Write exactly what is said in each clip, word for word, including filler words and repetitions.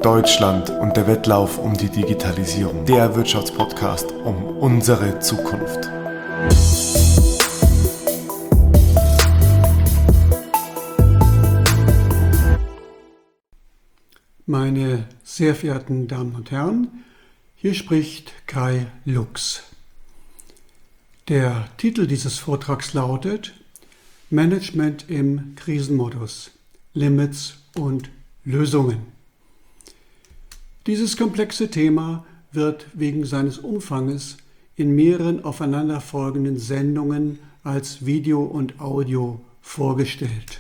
Deutschland und der Wettlauf um die Digitalisierung. Der Wirtschaftspodcast um unsere Zukunft. Meine sehr verehrten Damen und Herren, hier spricht Kai Lux. Der Titel dieses Vortrags lautet Management im Krisenmodus, Limits und Lösungen. Dieses komplexe Thema wird wegen seines Umfanges in mehreren aufeinanderfolgenden Sendungen als Video und Audio vorgestellt.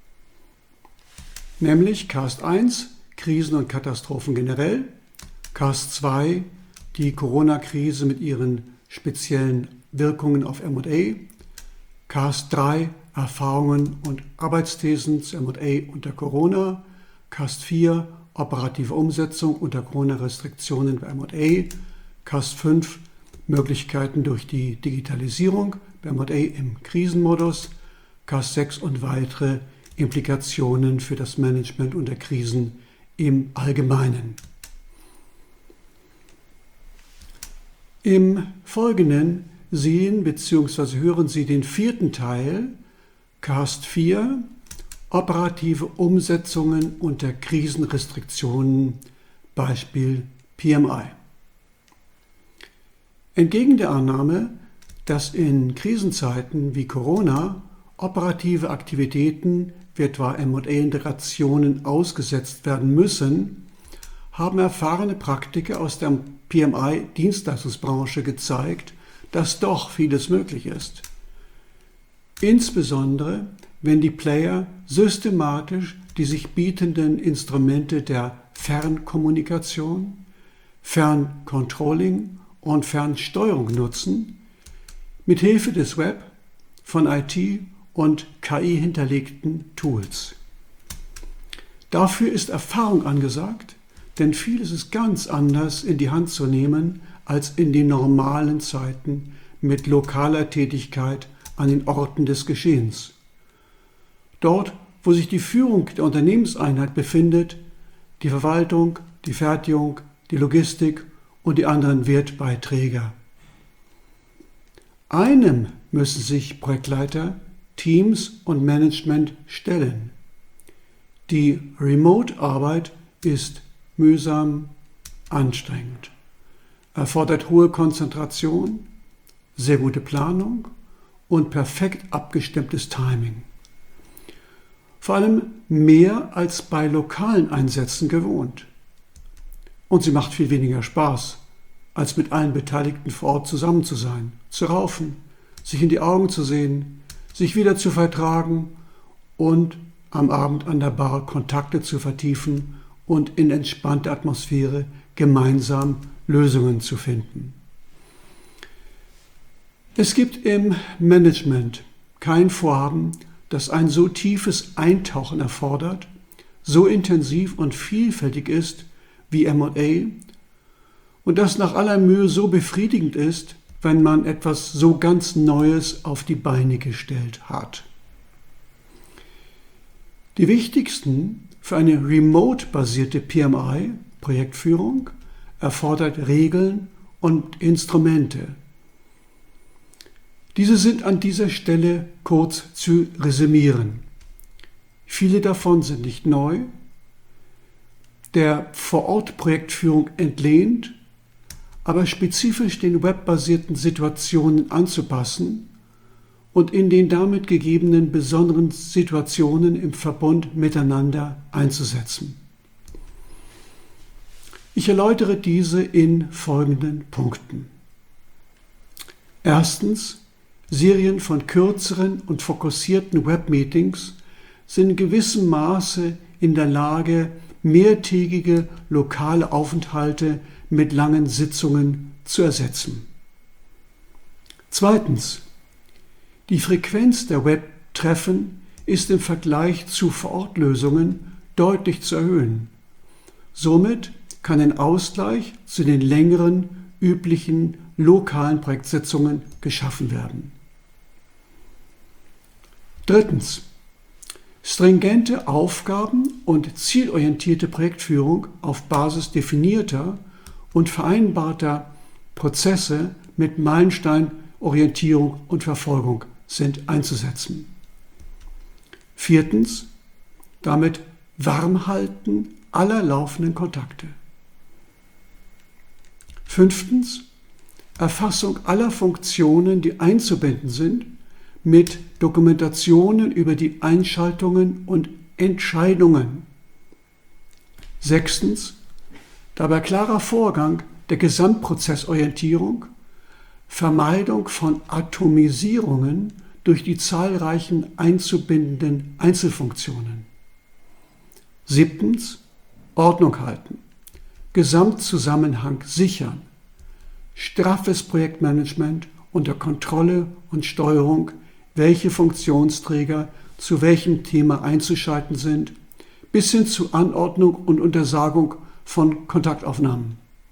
Nämlich Cast eins, Krisen und Katastrophen generell, Cast zwei, die Corona-Krise mit ihren speziellen Wirkungen auf M und A, Cast drei, Erfahrungen und Arbeitsthesen zu M und A unter Corona, Cast vier, operative Umsetzung unter Corona-Restriktionen bei M und A, Cast fünf, Möglichkeiten durch die Digitalisierung bei M und A im Krisenmodus, Cast sechs und weitere Implikationen für das Management unter Krisen im Allgemeinen. Im Folgenden sehen bzw. hören Sie den vierten Teil, Cast vier, operative Umsetzungen unter Krisenrestriktionen, Beispiel P M I. Entgegen der Annahme, dass in Krisenzeiten wie Corona operative Aktivitäten wie etwa M und A-Integrationen ausgesetzt werden müssen, haben erfahrene Praktiker aus der P M I-Dienstleistungsbranche gezeigt, dass doch vieles möglich ist. Insbesondere, wenn die Player systematisch die sich bietenden Instrumente der Fernkommunikation, Ferncontrolling und Fernsteuerung nutzen, mithilfe des Web, von I T und K I hinterlegten Tools. Dafür ist Erfahrung angesagt, denn vieles ist ganz anders in die Hand zu nehmen als in den normalen Zeiten mit lokaler Tätigkeit an den Orten des Geschehens. Dort, wo sich die Führung der Unternehmenseinheit befindet, die Verwaltung, die Fertigung, die Logistik und die anderen Wertbeiträger. Einem müssen sich Projektleiter, Teams und Management stellen. Die Remote-Arbeit ist mühsam, anstrengend, erfordert hohe Konzentration, sehr gute Planung und perfekt abgestimmtes Timing. Vor allem mehr als bei lokalen Einsätzen gewohnt. Und sie macht viel weniger Spaß, als mit allen Beteiligten vor Ort zusammen zu sein, zu raufen, sich in die Augen zu sehen, sich wieder zu vertragen und am Abend an der Bar Kontakte zu vertiefen und in entspannter Atmosphäre gemeinsam Lösungen zu finden. Es gibt im Management kein Vorhaben, das ein so tiefes Eintauchen erfordert, so intensiv und vielfältig ist wie M und A und das nach aller Mühe so befriedigend ist, wenn man etwas so ganz Neues auf die Beine gestellt hat. Die wichtigsten für eine remote-basierte P M I-Projektführung erfordert Regeln und Instrumente. Diese sind an dieser Stelle kurz zu resümieren. Viele davon sind nicht neu, der Vor-Ort-Projektführung entlehnt, aber spezifisch den webbasierten Situationen anzupassen und in den damit gegebenen besonderen Situationen im Verbund miteinander einzusetzen. Ich erläutere diese in folgenden Punkten. Erstens, Serien von kürzeren und fokussierten Webmeetings sind in gewissem Maße in der Lage, mehrtägige lokale Aufenthalte mit langen Sitzungen zu ersetzen. Zweitens, die Frequenz der Webtreffen ist im Vergleich zu Vor-Ort-Lösungen deutlich zu erhöhen. Somit kann ein Ausgleich zu den längeren, üblichen lokalen Projektsitzungen geschaffen werden. Drittens, Stringente Aufgaben und zielorientierte Projektführung auf Basis definierter und vereinbarter Prozesse mit Meilensteinorientierung und Verfolgung sind einzusetzen. Viertens, damit Warmhalten aller laufenden Kontakte. Fünftens, Erfassung aller Funktionen, die einzubinden sind, mit Dokumentationen über die Einschaltungen und Entscheidungen. Sechstens, dabei klarer Vorgang der Gesamtprozessorientierung, Vermeidung von Atomisierungen durch die zahlreichen einzubindenden Einzelfunktionen. Siebtens, Ordnung halten, Gesamtzusammenhang sichern, straffes Projektmanagement unter Kontrolle und Steuerung, welche Funktionsträger zu welchem Thema einzuschalten sind, bis hin zu Anordnung und Untersagung von Kontaktaufnahmen.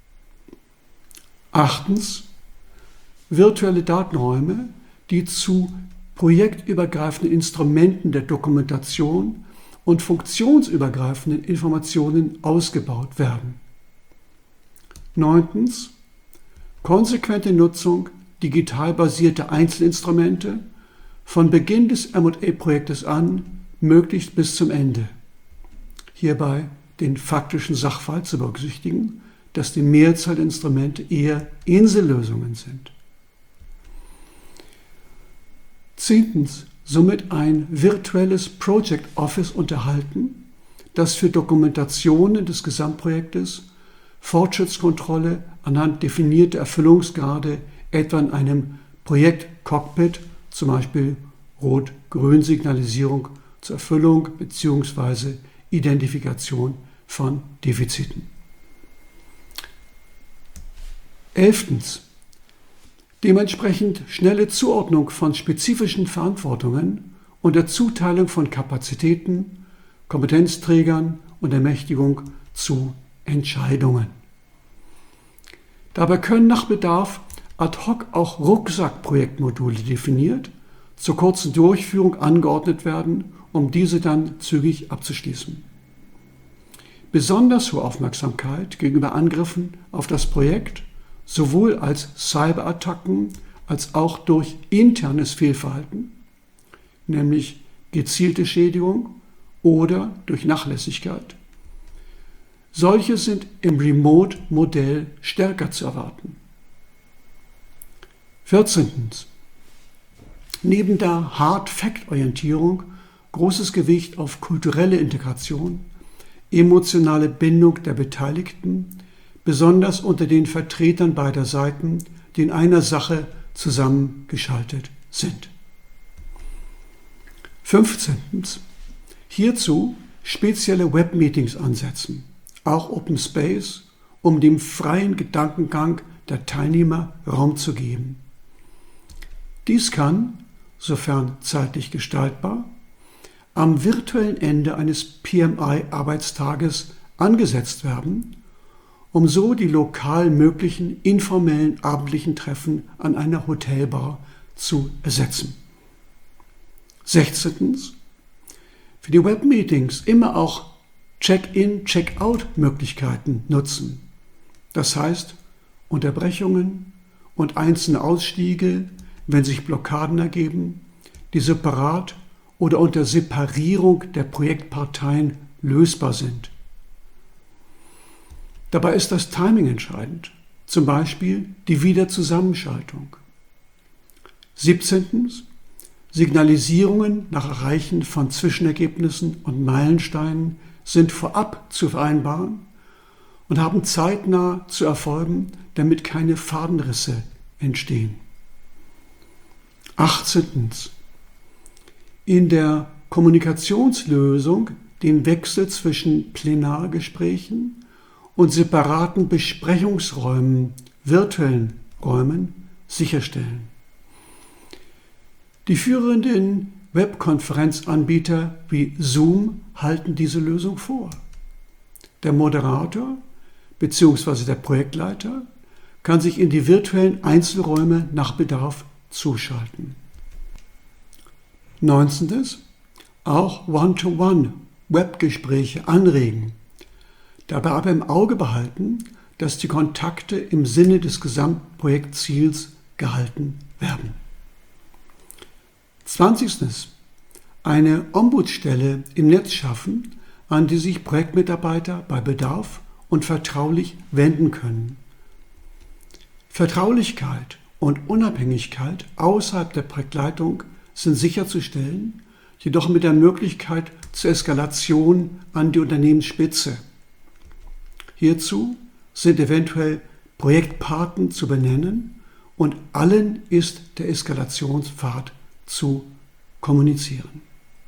Achtens, virtuelle Datenräume, die zu projektübergreifenden Instrumenten der Dokumentation und funktionsübergreifenden Informationen ausgebaut werden. Neuntens, konsequente Nutzung digital basierter Einzelinstrumente von Beginn des M und A-Projektes an, möglichst bis zum Ende. Hierbei den faktischen Sachverhalt zu berücksichtigen, dass die Mehrzahl der Instrumente eher Insellösungen sind. Zehntens, somit ein virtuelles Project Office unterhalten, das für Dokumentationen des Gesamtprojektes, Fortschrittskontrolle anhand definierter Erfüllungsgrade, etwa in einem Projektcockpit, zum Beispiel Rot-Grün-Signalisierung zur Erfüllung bzw. Identifikation von Defiziten. Elftens, dementsprechend schnelle Zuordnung von spezifischen Verantwortungen und der Zuteilung von Kapazitäten, Kompetenzträgern und Ermächtigung zu Entscheidungen. Dabei können nach Bedarf ad hoc auch Rucksackprojektmodule definiert, zur kurzen Durchführung angeordnet werden, um diese dann zügig abzuschließen. Besonders hohe Aufmerksamkeit gegenüber Angriffen auf das Projekt, sowohl als Cyberattacken als auch durch internes Fehlverhalten, nämlich gezielte Schädigung oder durch Nachlässigkeit. Solche sind im Remote-Modell stärker zu erwarten. vierzehntens. Neben der Hard-Fact-Orientierung großes Gewicht auf kulturelle Integration, emotionale Bindung der Beteiligten, besonders unter den Vertretern beider Seiten, die in einer Sache zusammengeschaltet sind. fünfzehntens. Hierzu spezielle Webmeetings ansetzen, auch Open Space, um dem freien Gedankengang der Teilnehmer Raum zu geben. Dies kann, sofern zeitlich gestaltbar, am virtuellen Ende eines P M I-Arbeitstages angesetzt werden, um so die lokal möglichen informellen abendlichen Treffen an einer Hotelbar zu ersetzen. sechzehntens. Für die Webmeetings immer auch Check-in, Check-out-Möglichkeiten nutzen. Das heißt, Unterbrechungen und einzelne Ausstiege, wenn sich Blockaden ergeben, die separat oder unter Separierung der Projektparteien lösbar sind. Dabei ist das Timing entscheidend, zum Beispiel die Wiederzusammenschaltung. siebzehntens. Signalisierungen nach Erreichen von Zwischenergebnissen und Meilensteinen sind vorab zu vereinbaren und haben zeitnah zu erfolgen, damit keine Fadenrisse entstehen. achtzehntens. In der Kommunikationslösung den Wechsel zwischen Plenargesprächen und separaten Besprechungsräumen, virtuellen Räumen, sicherstellen. Die führenden Webkonferenzanbieter wie Zoom halten diese Lösung vor. Der Moderator bzw. der Projektleiter kann sich in die virtuellen Einzelräume nach Bedarf zuschalten. neunzehntes. auch One-to-One-Webgespräche anregen. Dabei aber im Auge behalten, dass die Kontakte im Sinne des Gesamtprojektziels gehalten werden. Zwanzigstens. Eine Ombudsstelle im Netz schaffen, an die sich Projektmitarbeiter bei Bedarf und vertraulich wenden können. Vertraulichkeit und Unabhängigkeit außerhalb der Projektleitung sind sicherzustellen, jedoch mit der Möglichkeit zur Eskalation an die Unternehmensspitze. Hierzu sind eventuell Projektpaten zu benennen und allen ist der Eskalationspfad zu kommunizieren.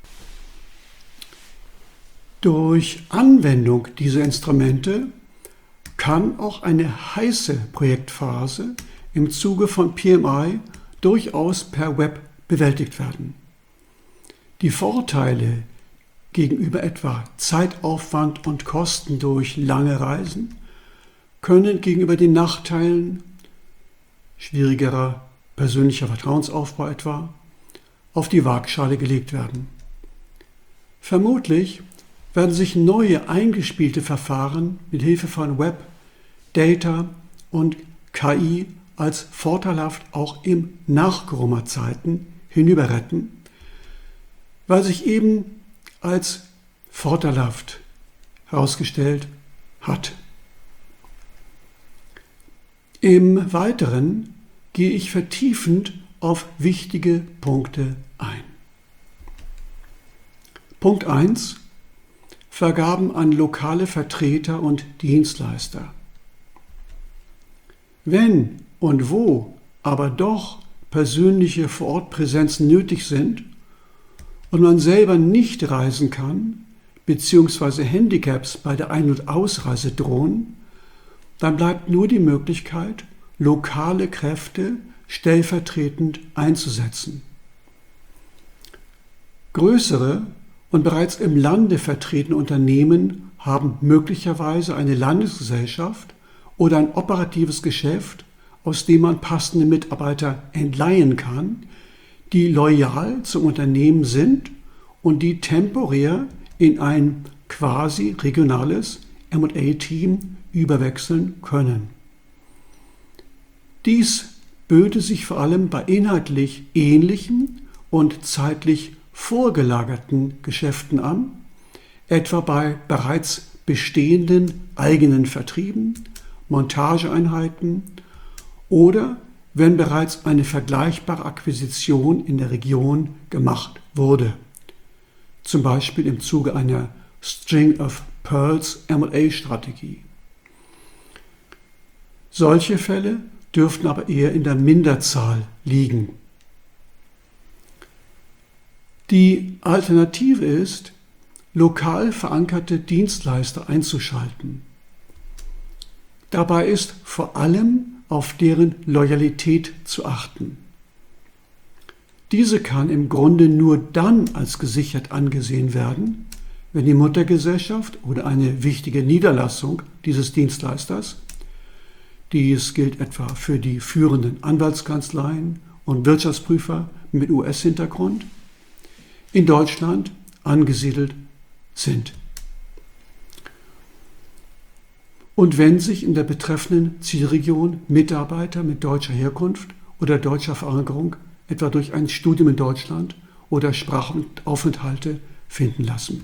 Durch Anwendung dieser Instrumente kann auch eine heiße Projektphase im Zuge von P M I durchaus per Web bewältigt werden. Die Vorteile gegenüber etwa Zeitaufwand und Kosten durch lange Reisen können gegenüber den Nachteilen, schwierigerer persönlicher Vertrauensaufbau etwa, auf die Waagschale gelegt werden. Vermutlich werden sich neue eingespielte Verfahren mit Hilfe von Web, Data und K I als vorteilhaft auch im Nach-Corona-Zeiten hinüberretten, weil sich eben als vorteilhaft herausgestellt hat. Im Weiteren gehe ich vertiefend auf wichtige Punkte ein. Punkt eins. Vergaben an lokale Vertreter und Dienstleister. Wenn und wo aber doch persönliche Vorortpräsenzen nötig sind und man selber nicht reisen kann, bzw. Handicaps bei der Ein- und Ausreise drohen, dann bleibt nur die Möglichkeit, lokale Kräfte stellvertretend einzusetzen. Größere und bereits im Lande vertretene Unternehmen haben möglicherweise eine Landesgesellschaft oder ein operatives Geschäft, aus dem man passende Mitarbeiter entleihen kann, die loyal zum Unternehmen sind und die temporär in ein quasi regionales M und A-Team überwechseln können. Dies böte sich vor allem bei inhaltlich ähnlichen und zeitlich vorgelagerten Geschäften an, etwa bei bereits bestehenden eigenen Vertrieben, Montageeinheiten oder wenn bereits eine vergleichbare Akquisition in der Region gemacht wurde, zum Beispiel im Zuge einer String of Pearls M und A-Strategie. Solche Fälle dürften aber eher in der Minderzahl liegen. Die Alternative ist, lokal verankerte Dienstleister einzuschalten. Dabei ist vor allem auf deren Loyalität zu achten. Diese kann im Grunde nur dann als gesichert angesehen werden, wenn die Muttergesellschaft oder eine wichtige Niederlassung dieses Dienstleisters, dies gilt etwa für die führenden Anwaltskanzleien und Wirtschaftsprüfer mit U S-Hintergrund, in Deutschland angesiedelt sind. Und wenn sich in der betreffenden Zielregion Mitarbeiter mit deutscher Herkunft oder deutscher Verankerung etwa durch ein Studium in Deutschland oder Sprachaufenthalte finden lassen.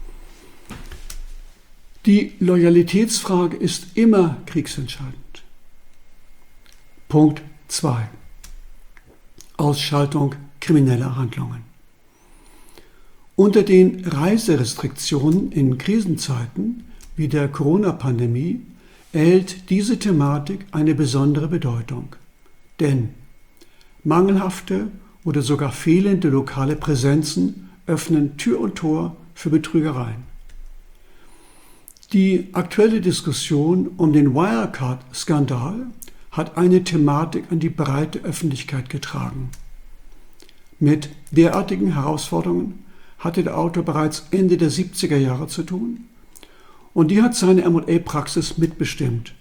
Die Loyalitätsfrage ist immer kriegsentscheidend. Punkt zwei. Ausschaltung krimineller Handlungen. Unter den Reiserestriktionen in Krisenzeiten wie der Corona-Pandemie erhält diese Thematik eine besondere Bedeutung. Denn mangelhafte oder sogar fehlende lokale Präsenzen öffnen Tür und Tor für Betrügereien. Die aktuelle Diskussion um den Wirecard-Skandal hat eine Thematik an die breite Öffentlichkeit getragen. Mit derartigen Herausforderungen hatte der Autor bereits Ende der siebziger Jahre zu tun und die hat seine M und A-Praxis mitbestimmt.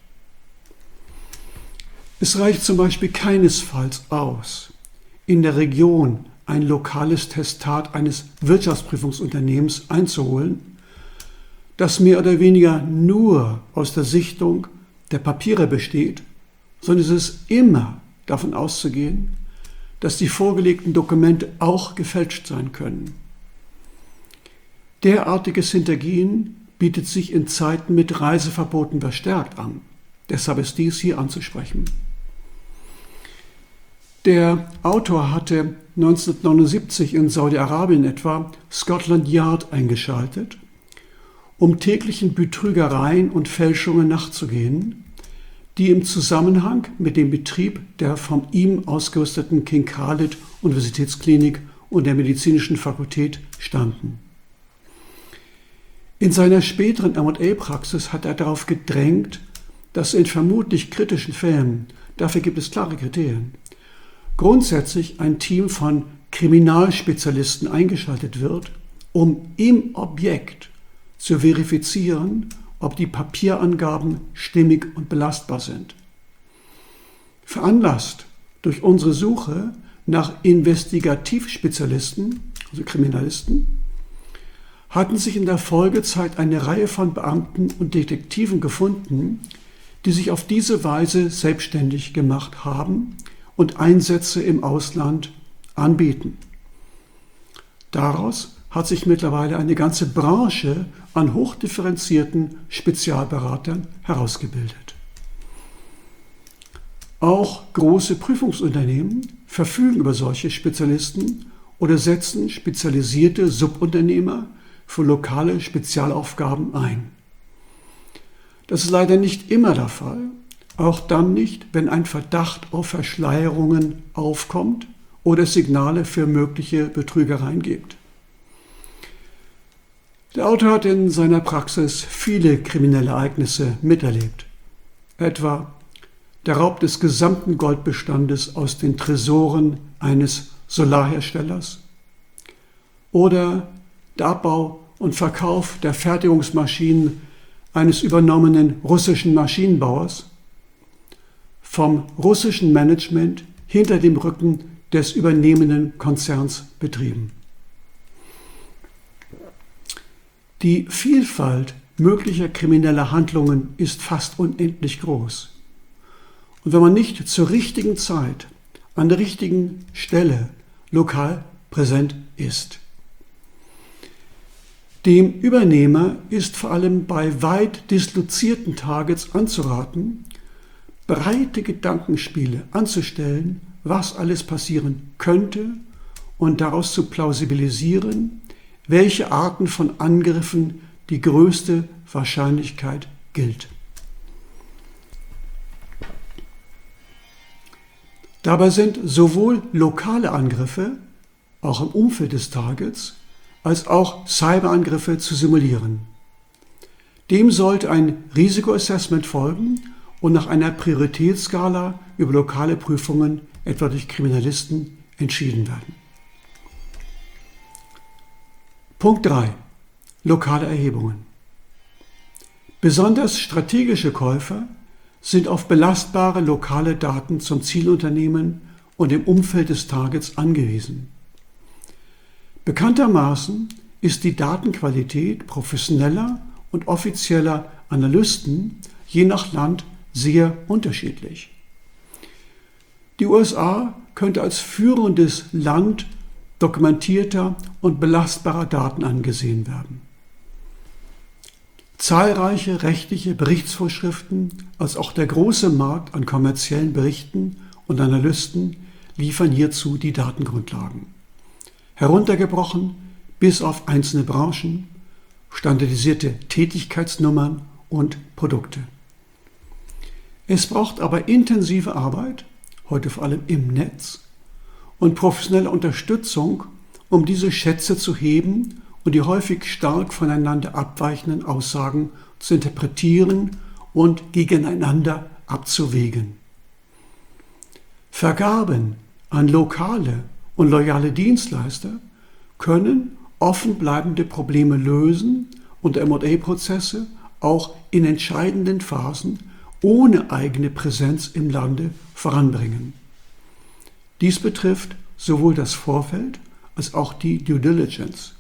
Es reicht zum Beispiel keinesfalls aus, in der Region ein lokales Testat eines Wirtschaftsprüfungsunternehmens einzuholen, das mehr oder weniger nur aus der Sichtung der Papiere besteht, sondern es ist immer davon auszugehen, dass die vorgelegten Dokumente auch gefälscht sein können. Derartiges Hintergehen bietet sich in Zeiten mit Reiseverboten verstärkt an. Deshalb ist dies hier anzusprechen. Der Autor hatte neunzehnhundertneunundsiebzig in Saudi-Arabien etwa Scotland Yard eingeschaltet, um täglichen Betrügereien und Fälschungen nachzugehen, die im Zusammenhang mit dem Betrieb der von ihm ausgerüsteten King Khalid Universitätsklinik und der medizinischen Fakultät standen. In seiner späteren M und A-Praxis hat er darauf gedrängt, dass in vermutlich kritischen Fällen, dafür gibt es klare Kriterien, grundsätzlich ein Team von Kriminalspezialisten eingeschaltet wird, um im Objekt zu verifizieren, ob die Papierangaben stimmig und belastbar sind. Veranlasst durch unsere Suche nach Investigativspezialisten, also Kriminalisten, hatten sich in der Folgezeit eine Reihe von Beamten und Detektiven gefunden, die sich auf diese Weise selbstständig gemacht haben und Einsätze im Ausland anbieten. Daraus hat sich mittlerweile eine ganze Branche an hochdifferenzierten Spezialberatern herausgebildet. Auch große Prüfungsunternehmen verfügen über solche Spezialisten oder setzen spezialisierte Subunternehmer für lokale Spezialaufgaben ein. Das ist leider nicht immer der Fall, auch dann nicht, wenn ein Verdacht auf Verschleierungen aufkommt oder es Signale für mögliche Betrügereien gibt. Der Autor hat in seiner Praxis viele kriminelle Ereignisse miterlebt, etwa der Raub des gesamten Goldbestandes aus den Tresoren eines Solarherstellers oder der Abbau und Verkauf der Fertigungsmaschinen eines übernommenen russischen Maschinenbauers vom russischen Management hinter dem Rücken des übernehmenden Konzerns betrieben. Die Vielfalt möglicher krimineller Handlungen ist fast unendlich groß. Und wenn man nicht zur richtigen Zeit, an der richtigen Stelle lokal präsent ist. Dem Übernehmer ist vor allem bei weit dislozierten Targets anzuraten, breite Gedankenspiele anzustellen, was alles passieren könnte und daraus zu plausibilisieren, welche Arten von Angriffen die größte Wahrscheinlichkeit gilt. Dabei sind sowohl lokale Angriffe, auch im Umfeld des Targets, als auch Cyberangriffe zu simulieren. Dem sollte ein Risikoassessment folgen und nach einer Prioritätsskala über lokale Prüfungen, etwa durch Kriminalisten, entschieden werden. Punkt drei. Lokale Erhebungen. Besonders strategische Käufer sind auf belastbare lokale Daten zum Zielunternehmen und im Umfeld des Targets angewiesen. Bekanntermaßen ist die Datenqualität professioneller und offizieller Analysten je nach Land sehr unterschiedlich. Die U S A könnte als führendes Land dokumentierter und belastbarer Daten angesehen werden. Zahlreiche rechtliche Berichtsvorschriften als auch der große Markt an kommerziellen Berichten und Analysten liefern hierzu die Datengrundlagen. Heruntergebrochen bis auf einzelne Branchen, standardisierte Tätigkeitsnummern und Produkte. Es braucht aber intensive Arbeit, heute vor allem im Netz, und professionelle Unterstützung, um diese Schätze zu heben und die häufig stark voneinander abweichenden Aussagen zu interpretieren und gegeneinander abzuwägen. Vergaben an lokale und loyale Dienstleister können offen bleibende Probleme lösen und M und A-Prozesse auch in entscheidenden Phasen ohne eigene Präsenz im Lande voranbringen. Dies betrifft sowohl das Vorfeld als auch die Due Diligence.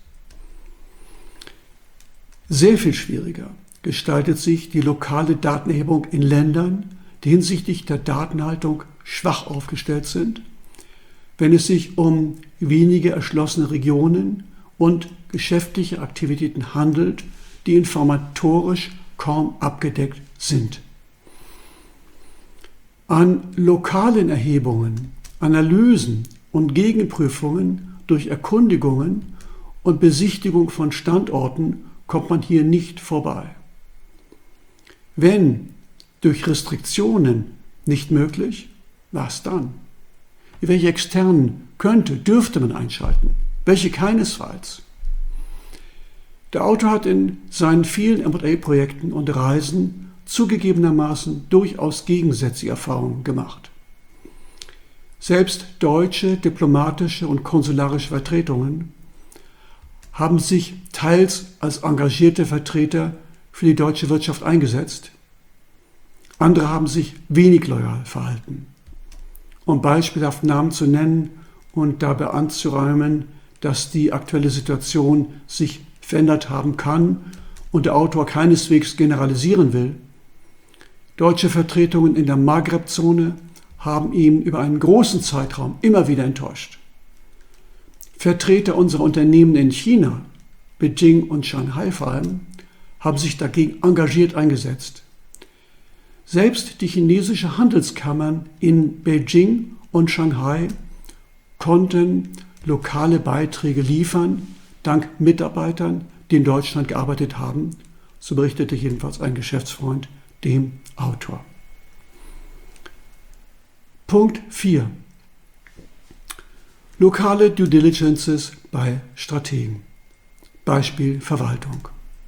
Sehr viel schwieriger gestaltet sich die lokale Datenerhebung in Ländern, die hinsichtlich der Datenhaltung schwach aufgestellt sind, wenn es sich um wenige erschlossene Regionen und geschäftliche Aktivitäten handelt, die informatorisch kaum abgedeckt sind. An lokalen Erhebungen, Analysen und Gegenprüfungen durch Erkundigungen und Besichtigung von Standorten kommt man hier nicht vorbei. Wenn durch Restriktionen nicht möglich, was dann? Welche externen könnte, dürfte man einschalten? Welche keinesfalls? Der Autor hat in seinen vielen M und A-Projekten und Reisen zugegebenermaßen durchaus gegensätzliche Erfahrungen gemacht. Selbst deutsche diplomatische und konsularische Vertretungen haben sich teils als engagierte Vertreter für die deutsche Wirtschaft eingesetzt. Andere haben sich wenig loyal verhalten. Um beispielhaft Namen zu nennen und dabei anzuräumen, dass die aktuelle Situation sich verändert haben kann und der Autor keineswegs generalisieren will. Deutsche Vertretungen in der Maghreb-Zone haben ihn über einen großen Zeitraum immer wieder enttäuscht. Vertreter unserer Unternehmen in China, Beijing und Shanghai vor allem, haben sich dagegen engagiert eingesetzt. Selbst die chinesische Handelskammern in Beijing und Shanghai konnten lokale Beiträge liefern, dank Mitarbeitern, die in Deutschland gearbeitet haben, so berichtete jedenfalls ein Geschäftsfreund dem Autor. Punkt vier. Lokale Due Diligences bei Strategen. Beispiel Verwaltung.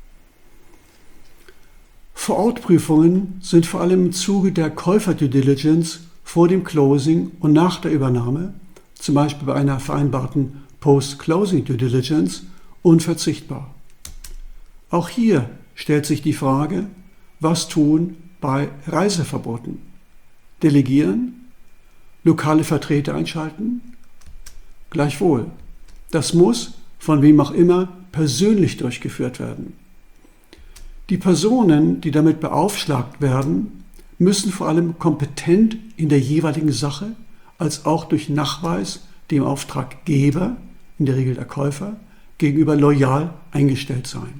Vorortprüfungen sind vor allem im Zuge der Käufer-Due Diligence vor dem Closing und nach der Übernahme, zum Beispiel bei einer vereinbarten Post-Closing Due Diligence, unverzichtbar. Auch hier stellt sich die Frage, was tun bei Reiseverboten? Delegieren? Lokale Vertreter einschalten? Gleichwohl, das muss, von wem auch immer, persönlich durchgeführt werden. Die Personen, die damit beaufschlagt werden, müssen vor allem kompetent in der jeweiligen Sache, als auch durch Nachweis dem Auftraggeber, in der Regel der Käufer, gegenüber loyal eingestellt sein.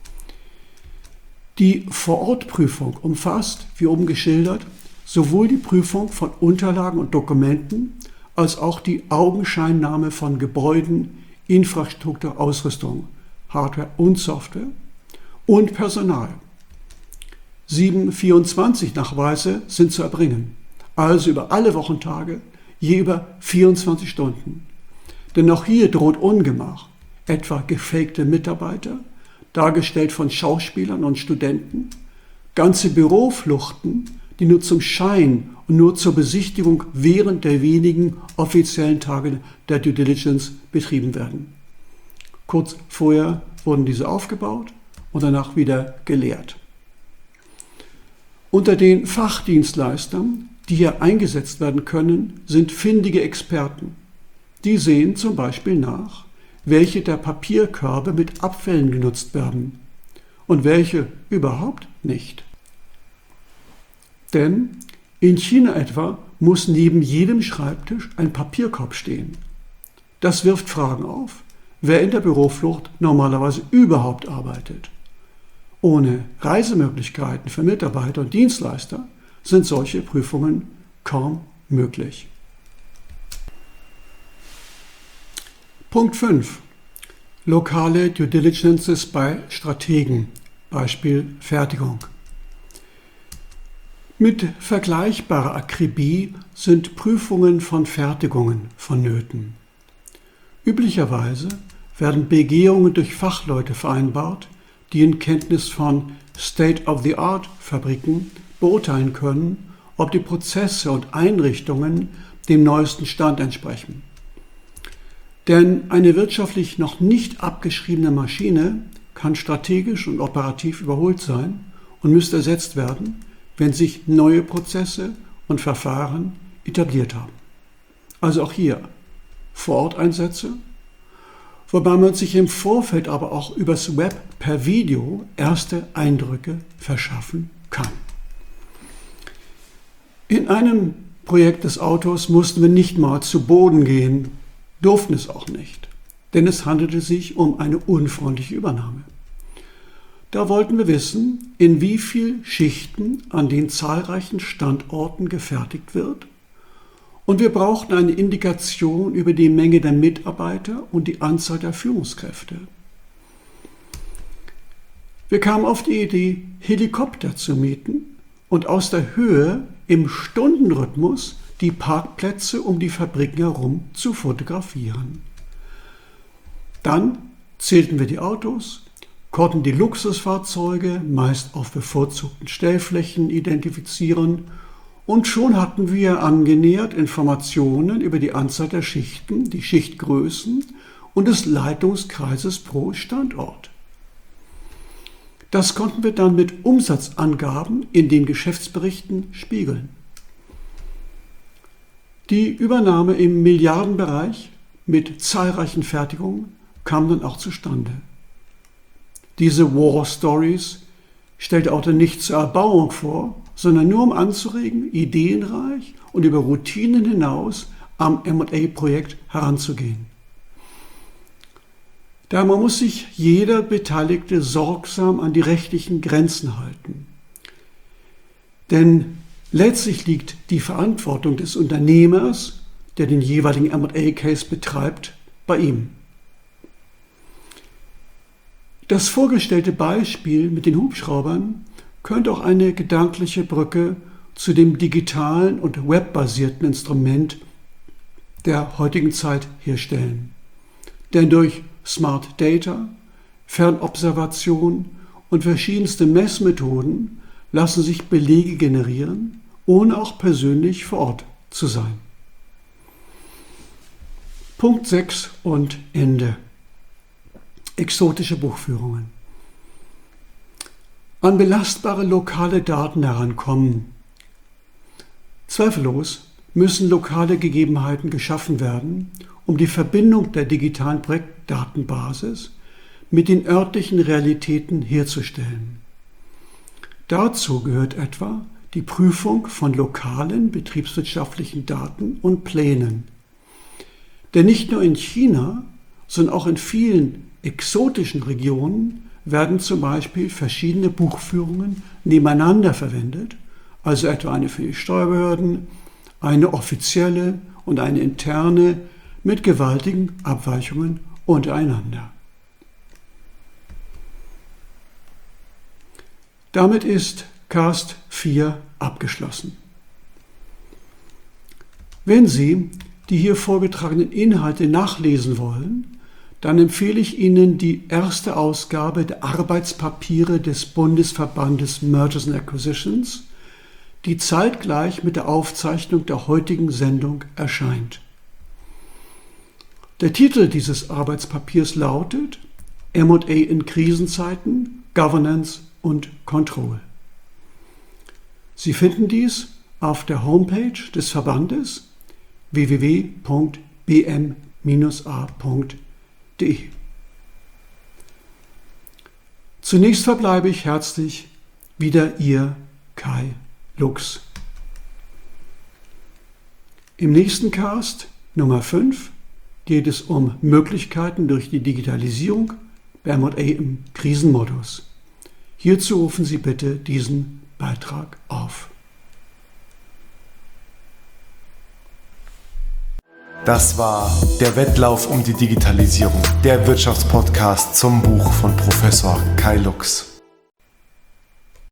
Die Vorortprüfung umfasst, wie oben geschildert, sowohl die Prüfung von Unterlagen und Dokumenten als auch die Augenscheinnahme von Gebäuden, Infrastruktur, Ausrüstung, Hardware und Software und Personal. sieben vierundzwanzig Nachweise sind zu erbringen, also über alle Wochentage, je über vierundzwanzig Stunden. Denn auch hier droht Ungemach, etwa gefakte Mitarbeiter, dargestellt von Schauspielern und Studenten, ganze Bürofluchten, die nur zum Schein und nur zur Besichtigung während der wenigen offiziellen Tage der Due Diligence betrieben werden. Kurz vorher wurden diese aufgebaut und danach wieder geleert. Unter den Fachdienstleistern, die hier eingesetzt werden können, sind findige Experten. Die sehen zum Beispiel nach, welche der Papierkörbe mit Abfällen genutzt werden und welche überhaupt nicht. Denn in China etwa muss neben jedem Schreibtisch ein Papierkorb stehen. Das wirft Fragen auf, wer in der Büroflucht normalerweise überhaupt arbeitet. Ohne Reisemöglichkeiten für Mitarbeiter und Dienstleister sind solche Prüfungen kaum möglich. Punkt fünf. Lokale Due Diligences bei Strategen. Beispiel Fertigung. Mit vergleichbarer Akribie sind Prüfungen von Fertigungen vonnöten. Üblicherweise werden Begehungen durch Fachleute vereinbart, die in Kenntnis von State-of-the-Art-Fabriken beurteilen können, ob die Prozesse und Einrichtungen dem neuesten Stand entsprechen. Denn eine wirtschaftlich noch nicht abgeschriebene Maschine kann strategisch und operativ überholt sein und müsste ersetzt werden, wenn sich neue Prozesse und Verfahren etabliert haben. Also auch hier Vororteinsätze, wobei man sich im Vorfeld aber auch übers Web per Video erste Eindrücke verschaffen kann. In einem Projekt des Autors mussten wir nicht mal zu Boden gehen, durften es auch nicht, denn es handelte sich um eine unfreundliche Übernahme. Da wollten wir wissen, in wie vielen Schichten an den zahlreichen Standorten gefertigt wird, und wir brauchten eine Indikation über die Menge der Mitarbeiter und die Anzahl der Führungskräfte. Wir kamen auf die Idee, Helikopter zu mieten und aus der Höhe im Stundenrhythmus die Parkplätze um die Fabriken herum zu fotografieren. Dann zählten wir die Autos, konnten die Luxusfahrzeuge meist auf bevorzugten Stellflächen identifizieren und schon hatten wir angenähert Informationen über die Anzahl der Schichten, die Schichtgrößen und des Leitungskreises pro Standort. Das konnten wir dann mit Umsatzangaben in den Geschäftsberichten spiegeln. Die Übernahme im Milliardenbereich mit zahlreichen Fertigungen kam dann auch zustande. Diese War Stories stellt der Autor nicht zur Erbauung vor, sondern nur um anzuregen, ideenreich und über Routinen hinaus am M und A-Projekt heranzugehen. Daher muss sich jeder Beteiligte sorgsam an die rechtlichen Grenzen halten. Denn letztlich liegt die Verantwortung des Unternehmers, der den jeweiligen M und A-Case betreibt, bei ihm. Das vorgestellte Beispiel mit den Hubschraubern könnte auch eine gedankliche Brücke zu dem digitalen und webbasierten Instrument der heutigen Zeit herstellen. Denn durch Smart Data, Fernobservation und verschiedenste Messmethoden lassen sich Belege generieren, ohne auch persönlich vor Ort zu sein. Punkt sechs und Ende. Exotische Buchführungen. An belastbare lokale Daten herankommen. Zweifellos müssen lokale Gegebenheiten geschaffen werden, um die Verbindung der digitalen Projektdatenbasis mit den örtlichen Realitäten herzustellen. Dazu gehört etwa die Prüfung von lokalen betriebswirtschaftlichen Daten und Plänen. Denn nicht nur in China, sondern auch in vielen exotischen Regionen werden zum Beispiel verschiedene Buchführungen nebeneinander verwendet, also etwa eine für die Steuerbehörden, eine offizielle und eine interne mit gewaltigen Abweichungen untereinander. Damit ist Cast vier abgeschlossen. Wenn Sie die hier vorgetragenen Inhalte nachlesen wollen, dann empfehle ich Ihnen die erste Ausgabe der Arbeitspapiere des Bundesverbandes Mergers and Acquisitions, die zeitgleich mit der Aufzeichnung der heutigen Sendung erscheint. Der Titel dieses Arbeitspapiers lautet M und A in Krisenzeiten, Governance und Control. Sie finden dies auf der Homepage des Verbandes w w w punkt b m a punkt d e. Zunächst verbleibe ich herzlich wieder Ihr Kai Lux. Im nächsten Cast, Nummer fünf, geht es um Möglichkeiten durch die Digitalisierung bei M und A im Krisenmodus. Hierzu rufen Sie bitte diesen Beitrag auf. Das war der Wettlauf um die Digitalisierung, der Wirtschaftspodcast zum Buch von Professor Kai Lux.